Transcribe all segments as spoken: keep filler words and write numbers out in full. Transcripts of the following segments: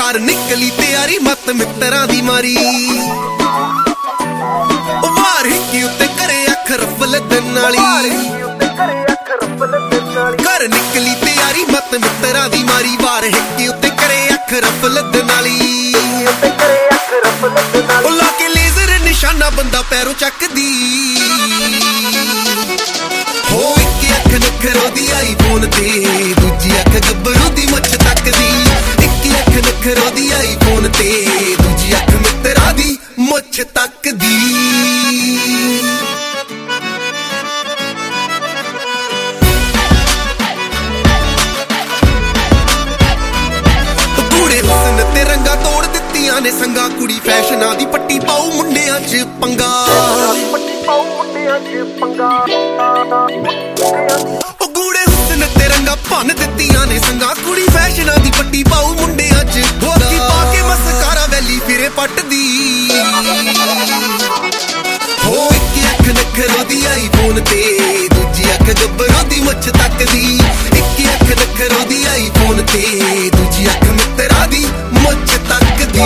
ਬਾਹਰ ਨਿਕਲੀ ਤਿਆਰੀ ਮਤ ਮਿੱਤਰਾਂ ਦੀ ਮਾਰੀ ਵਾਰ ਹਿੱਕੀ ਉੱਤੇ ਕਰੇ ਅੱਖ ਰਫਲ ਦਿਨ ਵਾਲੀ ਘਰ ਨਿਕਲੀ ਤਿਆਰੀ ਮਤ ਮਿੱਤਰਾਂ ਦੀ ਮਾਰੀ ਵਾਰ ਹਿੱਕੀ ਉੱਤੇ ਕਰੇ ਅੱਖ ਰਫਲ ਦਿਨ ਵਾਲੀ ਉਹ ਲਾ ਕੇ ਲੇਜ਼ਰ ਨਿਸ਼ਾਨਾ ਬੰਦਾ ਪੈਰੋਂ ਚੱਕਦੀ ਹੋ ਇੱਕ ਅੱਖ ਨਖਰੋ ਦੀ ਆਈਫੋਨ ਤੇ ਦੂਜੀ ਅੱਖ ਗੱਭਰੂ ਦੀ ਮੁੱਛ ਤੱਕਦੀ ਇੱਕ ਅੱਖ ਨਖਰੋ ਦੀ ਆਈਫੋਨ ਤੇ ਦੂਜੀ ਅੱਖ ਮਿੱਤਰਾਂ ਦੀ ਮੁੱਛ ਤੱਕਦੀ ਬੂੜੇ ਹੁਸਨ ਤੇ ਰੰਗਾ ਤੋੜ ਦਿੱਤੀਆਂ ਨੇ ਸੰਗਾ ਕੁੜੀ ਫੈਸ਼ਨਾਂ ਦੀ ਪੱਟੀ ਪਾਉ ਮੁੰਡਿਆਂ 'ਚ ਪੰਗਾ ਉਹ ਗੂੜੇ ਹੁਸਨ ਤੇ ਰੰਗਾ ਭੰਨ ਦਿੱਤੀਆਂ ਨੇ ਸੰਗਾ ਕੁੜੀ ਫੈਸ਼ਨਾਂ ਦੀ ਪੱਟੀ ਪਾਉ ਮੁੰਡਿਆਂ 'ਚ ਗੋਦੀ ਪਾ ਕੇ ਮਸਕਾਰਾ ਵੈਲੀ ਫਿਰੇ ਪੱਟਦੀ ਹੋ ਇੱਕ ਅੱਖ ਨਖਰੋ ਦੀ ਆਈਫੋਨ ਤੇ ਦੂਜੀ ਅੱਖ ਗੱਭਰੂ ਦੀ ਮੁੱਛ ਤੱਕਦੀ ਇੱਕ ਅੱਖ ਨਖਰੋ ਦੀ ਆਈਫੋਨ ਤੇ ਦੂਜੀ ਅੱਖ ਮਿੱਤਰਾਂ ਦੀ ਮੁੱਛ ਤੱਕਦੀ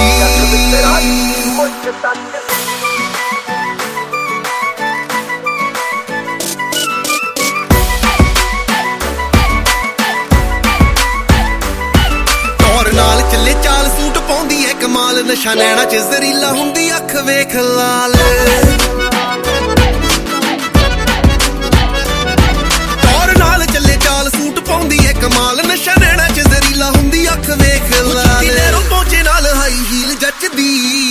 ਨਾਲ ਚੱਲੇ ਚਾਲ ਸੂਟ ਪਾਉਂਦੀ ਐ ਕਮਾਲ ਨਸ਼ਾ ਨੈਣਾ ਚ ਜ਼ਰੀਲਾ ਹੁੰਦੀ ਅੱਖ ਵੇਖ ਲਾਲ ਔਰ ਨਾਲ ਚੱਲੇ ਚਾਲ ਸੂਟ ਪਾਉਂਦੀ ਐ ਕਮਾਲ ਨਸ਼ਾ ਨੈਣਾ ਚ ਜ਼ਰੀਲਾ ਹੁੰਦੀ ਅੱਖ ਵੇਖ ਲਾਲ ਨਹਿਰੋਂ ਪਹੁੰਚੇ ਨਾਲ ਹਾਈ ਹੀਲ ਜੱਚਦੀ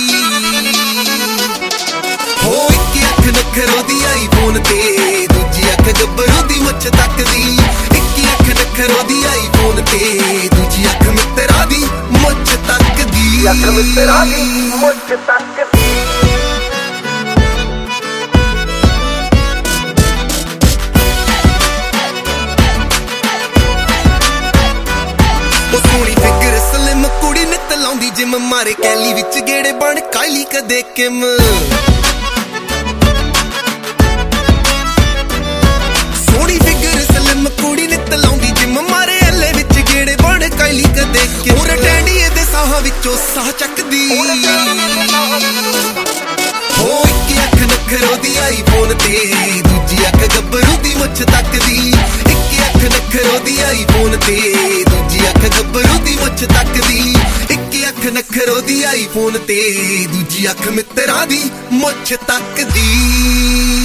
ਹੋ ਇੱਕ ਅੱਖ ਨਖਰੋ ਦੀ ਆਈਫੋਨ ਤੇ ਦੂਜੀ ਅੱਖ ਗੱਭਰੂ ਦੀ ਮੁੱਛ ਤੱਕਦੀ ਇੱਕ ਅੱਖ ਨਖਰੋ ਦੀ ਆਈਫੋਨ ਤੇ ਦੂਜੀ ਅੱਖ ਮਿੱਤਰਾਂ ਦੀ ਮੁੱਛ ਤੱਕਦੀ ਅੱਖ ਮਿੱਤਰਾਂ ਦੀ ਮੁੱਛ ਤੱਕਦੀ ਉਹ ਸੋਹਣੀ ਫਿਗਰ ਸਲਿਮ ਕੁੜੀ ਨਿੱਤ ਲਾਉਂਦੀ ਜਿਮ ਮਾਰੇ ਕੈਲੀ ਵਿੱਚ ਗੇੜੇ ਬਣ ਕਾਇਲੀ ਕਦੇ ਕਿਮ ਸੋਹਣੀ ਫਿਗਰ ਸਲਿਮ ਕੁੜੀ ਨਿੱਤ ਲਾਉਂਦੀ ਜਿਮ ਮਾਰੇ ਐਲੇ ਵਿੱਚ ਗੇੜੇ ਬਣ ਕਾਇਲੀ ਕਦੇ ਕਿਮ ਉਹ ਰਟੈਂਡੀਏ ਦੇ ਸਾਹਾਂ ਵਿੱਚੋਂ ਸਾਹ ਚੱਕਦੀ ਹੋ ਇੱਕ ਅੱਖ ਨਖਰੋ ਦੀ ਆਈਫੋਨ ਤੇ ਦੂਜੀ ਅੱਖ ਗੱਭਰੂ ਦੀ ਮੁੱਛ ਤੱਕਦੀ ਇੱਕ ਅੱਖ ਨਖਰੋ ਦੀ ਆਈਫੋਨ ਤੇ ਦੂਜੀ ਅੱਖ ਗੱਭਰੂ ਦੀ ਮੁੱਛ ਤੱਕਦੀ ਇੱਕ ਅੱਖ ਨਖਰੋ ਦੀ ਆਈਫੋਨ ਤੇ ਦੂਜੀ ਅੱਖ ਮਿੱਤਰਾਂ ਦੀ ਮੁੱਛ ਤੱਕਦੀ